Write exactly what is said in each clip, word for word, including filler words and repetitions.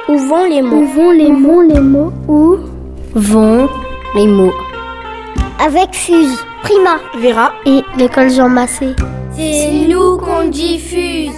Où vont les mots? Où vont les mots, les mots? Où vont les mots? Avec Fuse, Prima, Vera et l'école Jean Massé. C'est nous qu'on diffuse.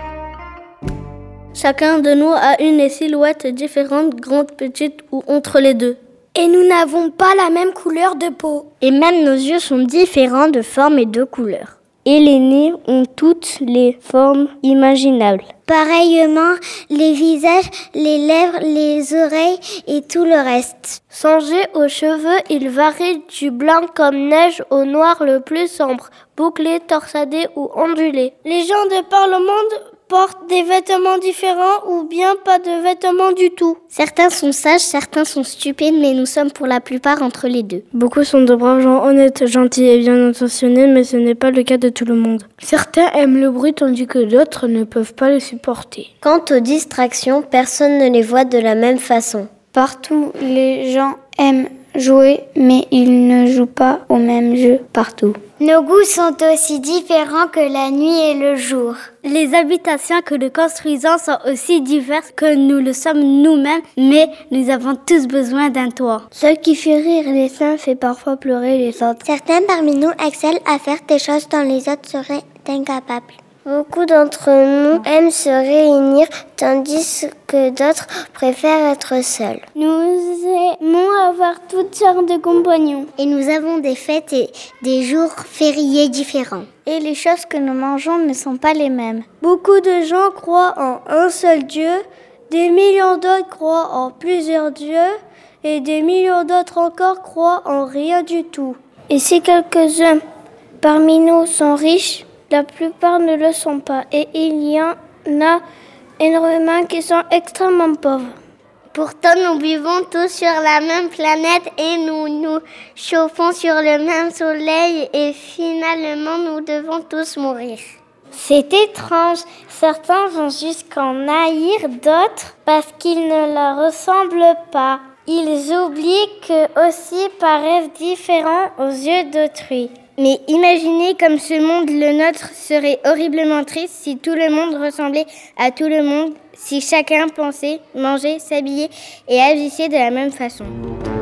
Chacun de nous a une silhouette différente, grande, petite ou entre les deux. Et nous n'avons pas la même couleur de peau. Et même nos yeux sont différents de forme et de couleur. Et les nez ont toutes les formes imaginables. Pareillement, les visages, les lèvres, les oreilles et tout le reste. Songez aux cheveux, ils varient du blanc comme neige au noir le plus sombre, bouclés, torsadés ou ondulés. Les gens de par le monde portent des vêtements différents ou bien pas de vêtements du tout. Certains sont sages, certains sont stupides, mais nous sommes pour la plupart entre les deux. Beaucoup sont de braves gens honnêtes, gentils et bien intentionnés, mais ce n'est pas le cas de tout le monde. Certains aiment le bruit tandis que d'autres ne peuvent pas le supporter. Quant aux distractions, personne ne les voit de la même façon. Partout, les gens aiment jouer, mais ils ne jouent pas au même jeu partout. Nos goûts sont aussi différents que la nuit et le jour. Les habitations que nous construisons sont aussi diverses que nous le sommes nous-mêmes, mais nous avons tous besoin d'un toit. Ce qui fait rire les uns fait parfois pleurer les autres. Certains parmi nous excellent à faire des choses dont les autres seraient incapables. Beaucoup d'entre nous aiment se réunir, tandis que d'autres préfèrent être seuls. Nous aimons avoir toutes sortes de compagnons. Et nous avons des fêtes et des jours fériés différents. Et les choses que nous mangeons ne sont pas les mêmes. Beaucoup de gens croient en un seul Dieu, des millions d'autres croient en plusieurs dieux, et des millions d'autres encore croient en rien du tout. Et si quelques-uns parmi nous sont riches, la plupart ne le sont pas, et il y en a énormément qui sont extrêmement pauvres. Pourtant, nous vivons tous sur la même planète et nous nous chauffons sur le même soleil et finalement, nous devons tous mourir. C'est étrange, certains vont jusqu'en haïr d'autres parce qu'ils ne leur ressemblent pas. Ils oublient qu'eux aussi paraissent différents aux yeux d'autrui. Mais imaginez comme ce monde, le nôtre, serait horriblement triste si tout le monde ressemblait à tout le monde, si chacun pensait, mangeait, s'habillait et agissait de la même façon.